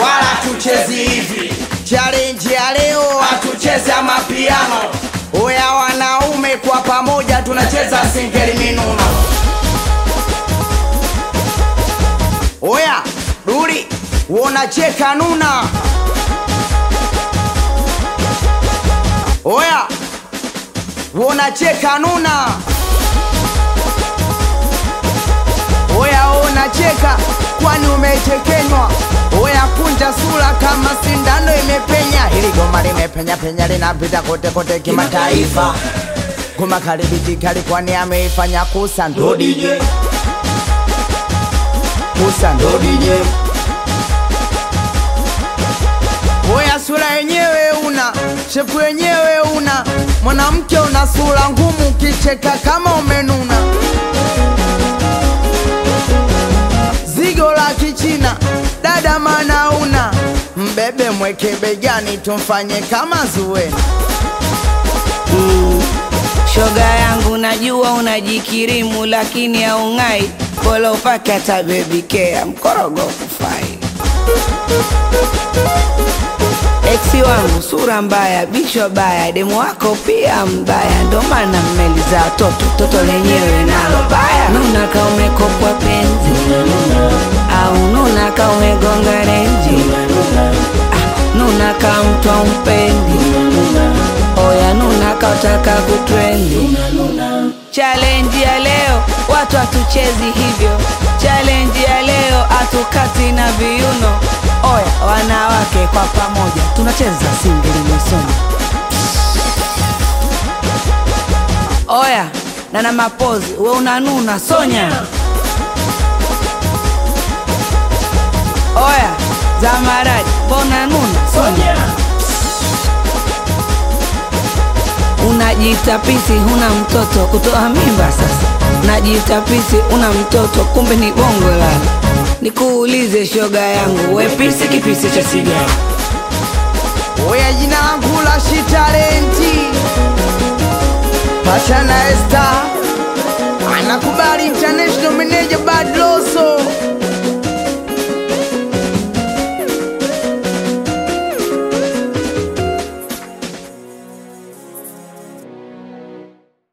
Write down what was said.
wala tuchezi hivi. Challenge ya leo Hatucheza mapiano. oya wanaume kwa pamoja Tunacheza singeli minuno. oya duri wanacheka nuna oya wanacheka nuna oya wanacheka kwani umechekenywa oya kunja sura kama sindano imepenya hili goma limepenya penya linapita kote kote kimataifa goma karibiti kali kwani ameifanya kusa ndo DJ kusa ndo DJ oya sura yenyewe una shepu yenyewe una mwanamke una sura ngumu kicheka kama umenuna zigo la kichina dada mana una mbebe mweke begani tumfanye kama Zuwena. Shoga yangu najua unajikirimu lakini haungai, bora upake hata baby care mkorogo kufai. Exi wangu sura mbaya, bichwa baya, demu wako pia mbaya, ndo maana mmeliza toto lenyewe nalo baya. Nuna ka umekopwa penzi au nuna ka umegonga renji, nuna ka mtu umpendi, oya nuna ka utaka kutrendi. Challenge ya leo watu hatuchezi hivyo, challenge ya leo hatukati na viuno. Oya wanawake kwa pamoja tunacheza singeli mwisono. Oya na mapozi we unanuna sonya. Oya Zamaradi mbona nuna sonya. Unajiita pisi huna mtoto kutoa mimba sasa. Unajiita pisi una mtoto kumbe ni bongo lala. Nikuulize shoga yangu we pisi kipisi cha sigara. Oya jina langu la Shitalenti Pachana Esta anakubali international manager Bad Loso